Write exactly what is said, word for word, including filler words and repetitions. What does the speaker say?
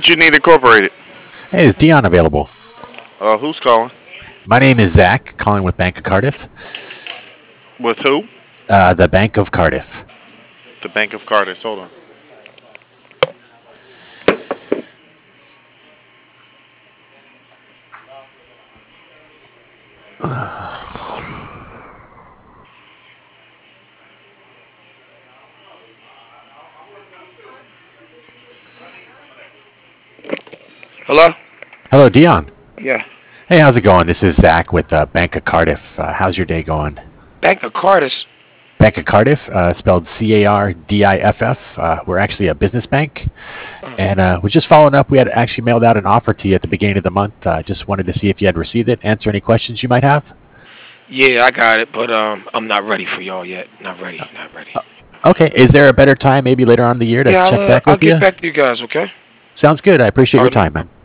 What you need incorporated? Hey, is Dion available? Uh, who's calling? My name is Zach, calling with Bank of Cardiff. With who? Uh, the Bank of Cardiff. The Bank of Cardiff. Hold on. Hello? Hello, Dion. Yeah. Hey, how's it going? This is Zach with uh, Bank of Cardiff. Uh, how's your day going? Bank of Cardiff. Bank of Cardiff, uh, spelled C A R D I F F. Uh, we're actually a business bank. And uh, we're just following up. We had actually mailed out an offer to you at the beginning of the month. Uh, just wanted to see if you had received it, answer any questions you might have. Yeah, I got it, but um, I'm not ready for y'all yet. Not ready. Not ready. Okay, is there a better time maybe later on in the year to Yeah, check I'll, uh, back I'll with get you? back to you guys. Okay. Sounds good. I appreciate All your right. time, man.